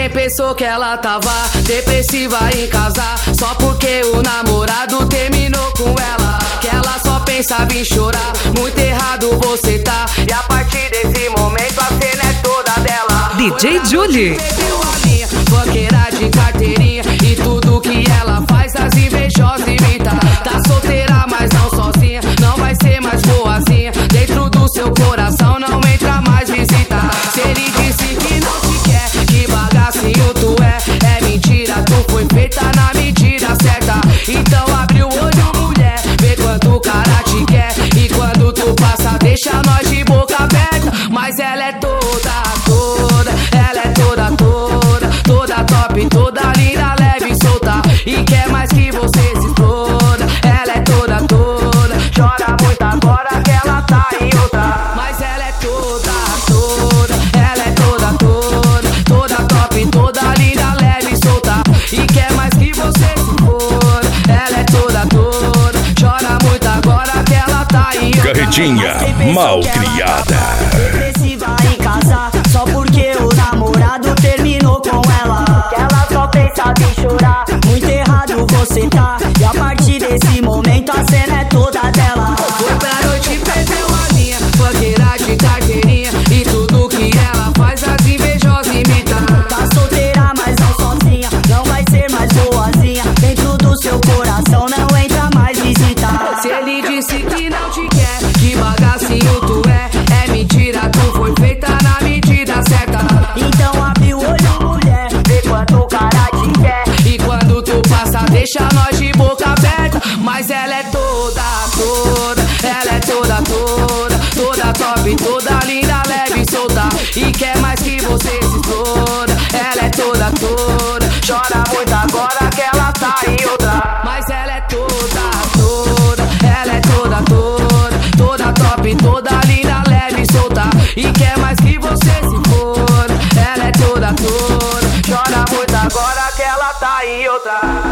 Pensou que ela tava depressiva em casa, só porque o namorado terminou com ela. Que ela só pensava em chorar, muito errado você tá. E a partir desse momento a cena é toda dela. DJ Julie, banqueira de carteirinha, e tudo que ela faz as invejosas imitam. Tá solteira, mas não sozinha, não vai ser mais boazinha. Dentro do seu coração não entra mais visita. Se ele disse que não te quer, que bagacinho tu é mentira. Tu foi feita na medida certa. Então abre o olho, mulher, vê quanto o cara te quer. E quando tu passa deixa nós de boca aberta. Mas ela é toda, ela é toda top, toda linda, leve e solta. E quer mais que você se exploda. Ela é toda, chora muito agora que ela tá em outra. Mas ela é toda, ela é toda top, toda linda, leve e solta. E quer mais que você se exploda. Ela é toda, chora muito agora que ela tá em outra. Carretinha mal criada, depressiva em casa, só porque o namorado terminou com ela. Que ela só pensava em chorar, muito errado você tá. E a partir desse momento a cena é toda dela. Foi pra noite, perdeu a linha, banqueira de carteirinha, e tudo que ela faz as invejosas imitam. Tá solteira, mas não sozinha, não vai ser mais boazinha. Dentro do seu coração não entra mais visita. Se ele disse que não te quer, que bagacinho tu é mentira. Tu foi feita na medida certa. Então abre o olho, mulher, vê quanto o cara te quer. E quando tu passa deixa nós de boca aberta. Mas ela é toda, ela é toda top, toda linda, leve e solta. E quer mais que você se exploda. Ela é toda, chora muito agora que ela tá em outra. Mas ela é toda, ela é toda top, toda linda, leve e solta. E quer mais que você se exploda. Ela é toda, chora muito agora que ela tá em outra.